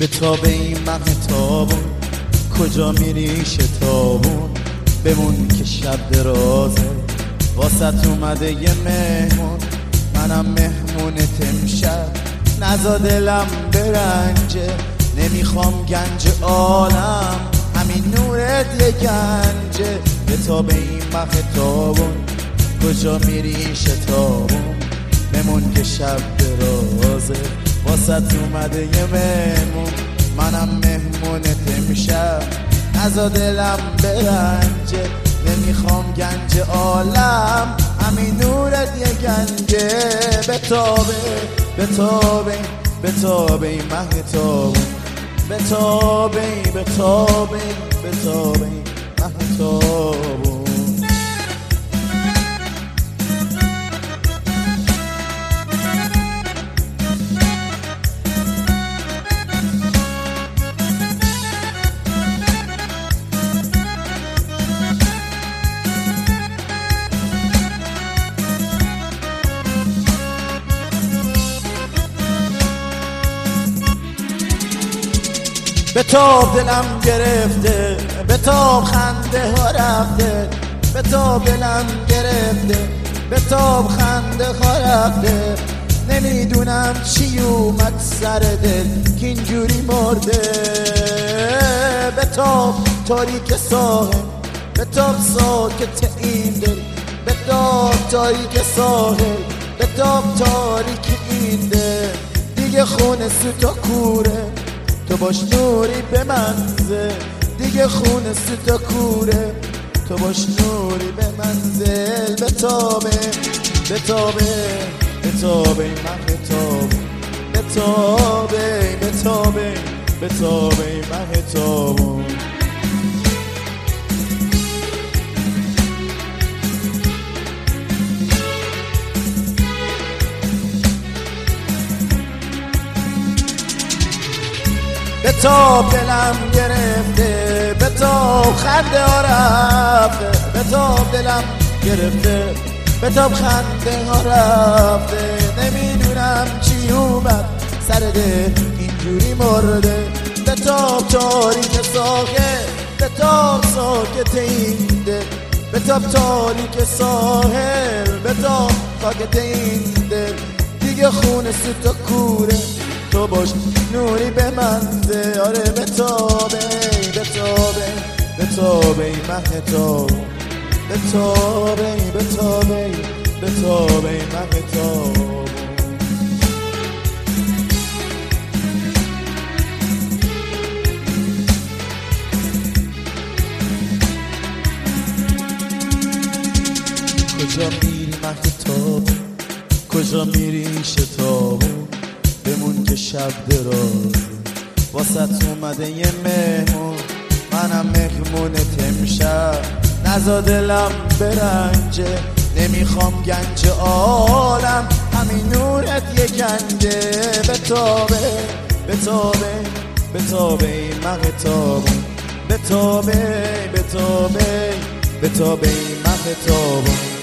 تاب این مهتابون کجا میری شتابون بمون که شب درازه واسط اومده یه مهمون منم مهمونت امشب نزا دلم برنجه نمیخوام گنج عالم همین نورت یه گنجه به تاب این مهتابون کجا میری شتابون بمون که شب درازه واسط اومده یه مهمون منم مهمونت امشب نزا دلم برنجه نمیخوام گنج عالم همین نورت یه گنجه بتابه بتابه بتابه این مهتابون بتابه بتابه بتابه این مهتابون بتاب دلم گرفته بتاب خنده ها رفته بتاب دلم گرفته بتاب خنده ها رفته نمیدونم چی اومد سر دل که اینجوری مرده بتاب تاریک ساحل بتاب ساکت این دل بتاب تاریک ساحل بتاب تاریک این دل دیگه خونه سوتا کوره تو باش نوری به منزل دیگه خونه سوتا کوره تو باش نوری به منزل بتابه بتابه بتابه من بتابه بتابه بتابه بتابه من بتابه بتاب دلم گرفته بتاب خنده ها رفته بتاب دلم گرفته بتاب خنده ها رفته نمیدونم چی اومد سر دل اینجوری مرده بتاب تاریک ساحل بتاب ساکت این دل بتاب تاریک ساحل بتاب ساکت این دل دیگه خونه سوتا کوره تو باش نوری به منزه آره بتابه بتابه بتابه ای مهتاب بتابه بتابه بتابه ای مهتاب کجا میری مهتاب کجا میری شتابون بمون که شب درازه واسط اومده یه مهمون منم مهمونت امشب نزا دلم برنجه نمیخوام گنج عالم همین نورت یه گنجه بتابه بتابه بتابه این مهتابون بتابه بتابه بتابه این مهتابون